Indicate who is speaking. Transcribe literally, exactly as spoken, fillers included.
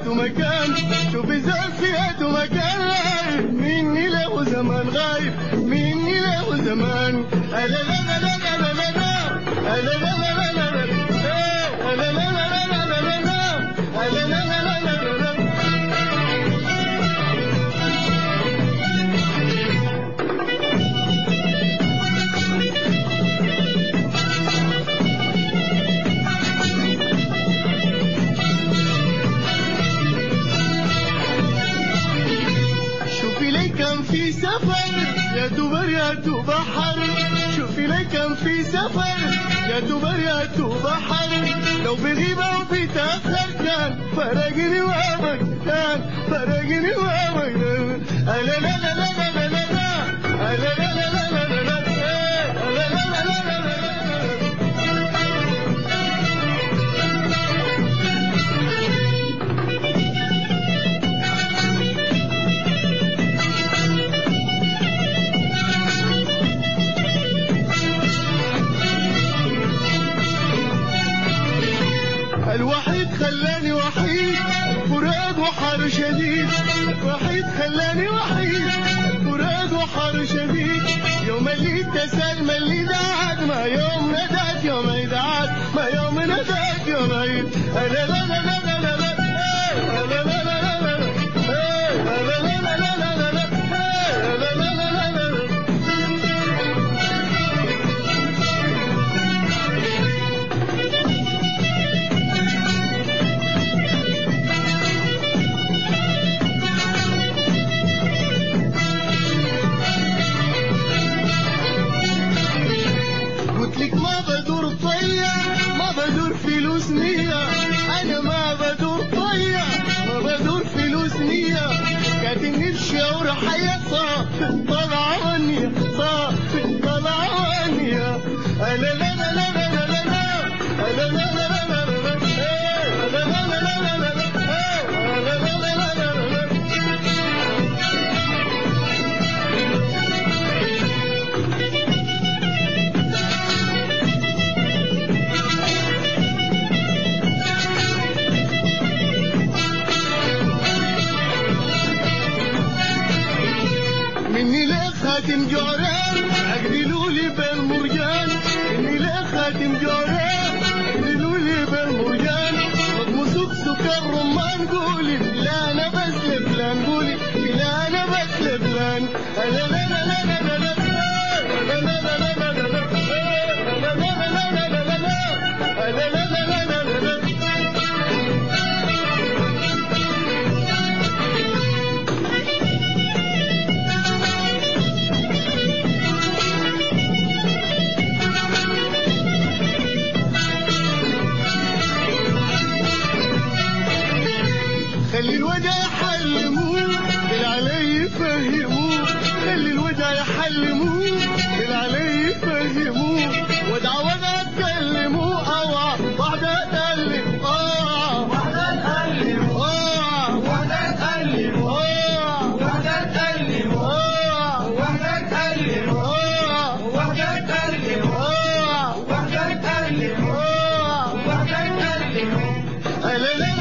Speaker 1: فيها مكان، شوفي زول فيها مكان، مني له زمان غايب، مني له زمان. لا لا لا لا لا لا لا لا لا لا كم في سفر يا دبر يا بحر، شوفي لي كم في سفر يا دبر يا بحر، لو بغيبة وبيتأخر كان فرقني وابك، كان فرقني وابك. لا لا لا لا لا لا لا لا لا لا الوحيد خلاني وحيد، فراق وحر شديد، وحيد خلاني وحيد، فراق وحر شديد، يوم اللي اتسال ما اللي دعت، ما يوم ندعت يوم عيدات، ما يوم ندعت يوم عيد. لا لا لا لا لا لا لا ما بدور طيا، ما بدور فلوس نية، أنا ما بدور طيا، ما بدور فلوس نية، كاتني الشعور حياة طلع عني، صافي طلع عني. لا لا لا لا لا لا لا لا لا لا مني لك خاتم جوران عقدلوا لي بالمرجان، مني لك خاتم جوران عقدلوا لي بالمرجان، مطمسوك سكر رمان قولي لا انا بس لفلان، قولي لا انا بس لفلان. لا لا لا لا لا لا خلي الوداع يحلموه اللي علي يفهموه، خلي الوداع يحلموه اللي علي يفهموه، ودع ودع تكلموه اوعى وحدة تألم، اه وحدة تألم، اه وحدة تألم، اه وحدة تألم، اه وحدة تألم، اه وحدة تألم، اه وحدة تألم، اه وحدة تألم. لا لا